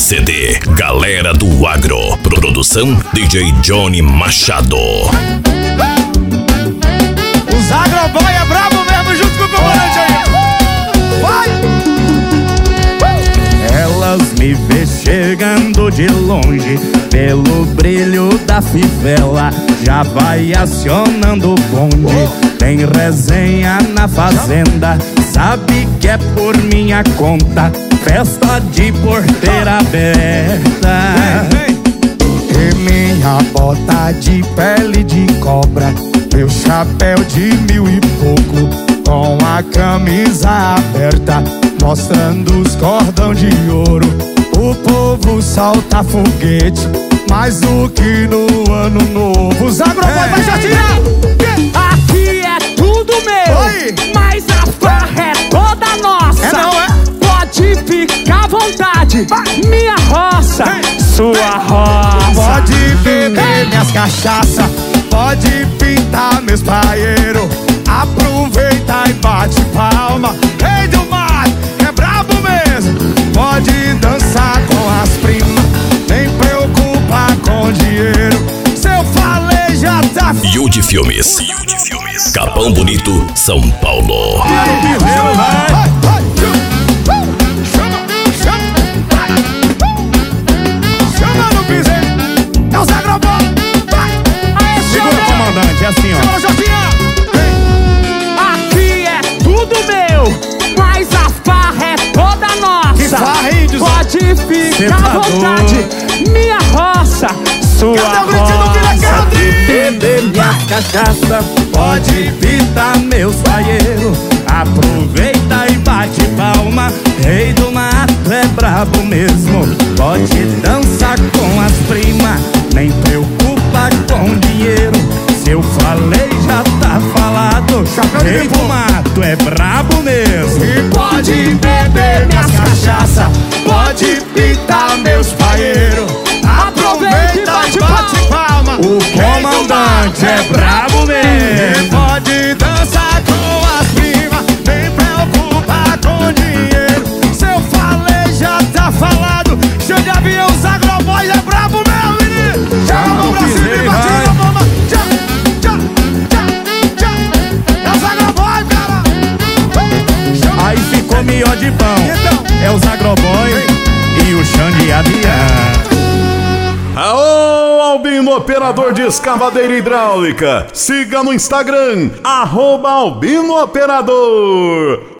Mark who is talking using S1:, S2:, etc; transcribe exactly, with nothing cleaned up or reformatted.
S1: C D Galera do Agro. Produção D J Johnny Machado.
S2: Os agroboy é brabo mesmo junto com o comandante aí. Vai! Elas me vê chegando de longe, pelo brilho da fivela já vai acionando o bonde. Tem resenha na fazenda, sabe que é por minha conta, festa de porteira aberta. E minha bota de pele de cobra, meu chapéu de mil e pouco, com a camisa aberta, mostrando os cordão de ouro. O povo solta foguete, mais do que no ano novo. Os agroboy vai já tirar.
S3: Aqui é tudo meu.
S2: Oi.
S3: Mas a farra é toda nossa.
S2: É não, é?
S3: Pode ficar à vontade.
S2: Vai.
S3: Minha roça,
S2: Ei.
S3: sua roça.
S2: Pode beber minhas cachaça, pode pintar meus paeiros, aproveita e bate palma. Rei do mar, é brabo mesmo. Pode dançar com as primas, nem preocupa com dinheiro. Se eu falei já tá.
S1: Yudi Filmes. Yudi Filmes. Capão Bonito, São Paulo.
S2: Vai, vai, chama, chama, vai. Chama no piseiro, é os agroboy, vai.
S3: Aê,
S2: Segura,
S3: Xandão.
S2: comandante, é assim, ó. Segura, Jotinha.
S3: Aqui é tudo meu, mas a farra é toda nossa.
S2: Que farra, índios?
S3: Pode
S2: Cê
S3: ficar
S2: tá
S3: à vontade.
S2: doido.
S3: Minha roça, sua
S2: Cadê o gritinho do Vila
S3: roça.
S2: Cadê?
S3: Beber minha cachaça,
S2: Pode pitar meus paeiros, aproveita e bate palma. Rei do mato é brabo mesmo, pode dançar com as primas, nem preocupa com dinheiro. Se eu falei já tá falado, rei do mato é brabo mesmo. E pode beber minhas cachaça, pode pitar meus paeiros, aproveita e bate, bate palma. O comandante é brabo mesmo. Pode dançar com as primas, nem preocupa com dinheiro. Se eu falei já tá falado, cheio de avião, os agroboys é brabo mesmo, menino. Chama a mão pra cima e bate na mama. Tchá, tchá, tchá, tchá. É os agroboys, cara. Aí ficou melhor de pão. É os agroboys e o chão de avião.
S4: Aô, Albino Operador de Escavadeira Hidráulica. Siga no Instagram, arroba Albino Operador.